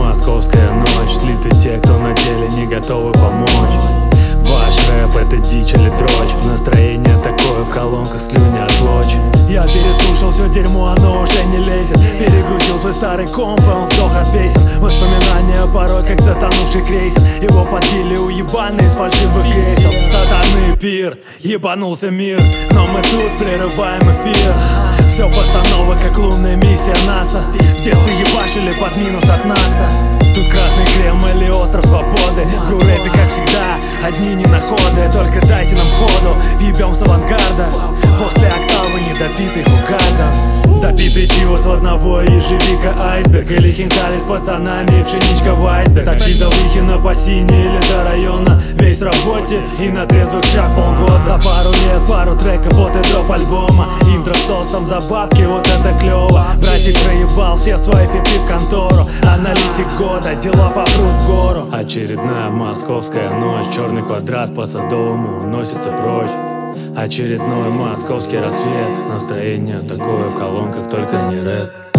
московская ночь. Слиты те, кто на деле не готовы помочь. Ваш рэп — это дичь или дрочь. Настроение такое, в колонках слюня отлочь. Я переслушал все дерьмо, оно уже не лезет. Перегрузил свой старый комп, и он сдох от песен. Воспоминания порой как затонувший крейсер. Его подбили уебаны из фальшивых кресел. Сатаны пир, ебанулся мир, но мы тут прерываем эфир. Все постанова, как лунная миссия НАСА. В детстве ебашили под минус от НАСА. Тут красный Крем или остров свободы. В рэпе, как всегда, одни ненаходы. Только дайте нам ходу, въебем с авангарда. После октавы недопитых угадов. Допитый чиво с одного ежевика айсберг. Или хинкали с пацанами и пшеничка в айсберг. Такси до Выхина по синей или до района. Весь в работе и на трезвых шаг полгода. За пару лет пару треков, вот и дроп альбома. Интро с тостом за бабки, вот это клево. Братик проебал все свои фиты в контору. Аналитик года, дела попрут в гору. Очередная московская ночь. Черный квадрат по Садовому уносится прочь. Очередной московский рассвет. Настроение такое, в колонках только не рэп.